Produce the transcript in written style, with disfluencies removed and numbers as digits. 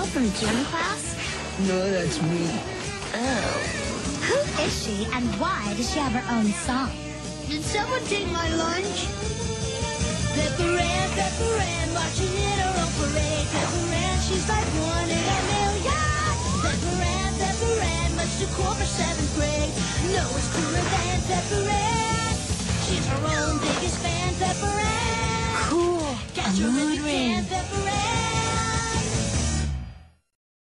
girl from gym class? No, that's me. Oh. Who is she, and why does she have her own song? Did someone take my lunch? Pepper Ann, marching in her own parade. Pepper Ann, she's like one in a million. Pepper Ann, much too cool for 7th grade. No one's cooler than Pepper Ann. She's her own biggest fan, Pepper Ann. Cool. Catch her if you can, Pepper Ann.